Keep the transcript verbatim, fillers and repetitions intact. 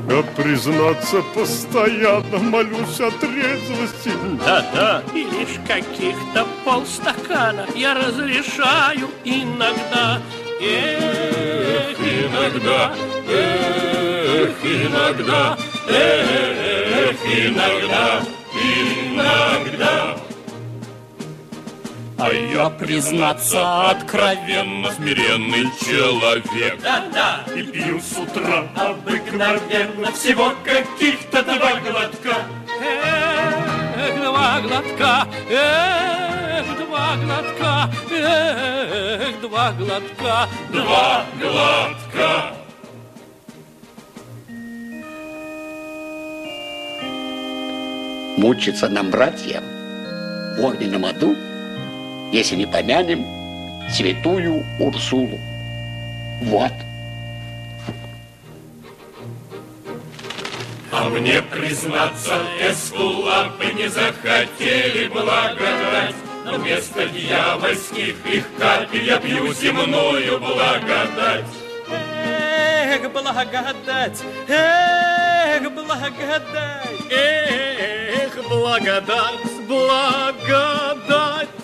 А признаться, постоянно молюсь о трезвости. Да-да. И лишь каких-то полстакана я разрешаю иногда. Эх, иногда, эх, иногда, эх, иногда, иногда. А я, признаться, откровенно смиренный человек. Да-да. И пью с утра обыкновенно всего каких-то два глотка. Эх, два глотка, эх, два глотка, эх, два глотка, Два глотка. Мучиться нам, братья, в огненном аду, если не помянем святую Урсулу. Вот. А мне, признаться, эскулапы не захотели благодать, но вместо дьявольских их капель я пью земную благодать. Эх, благодать, эх, благодать, эх, благодать, благодать.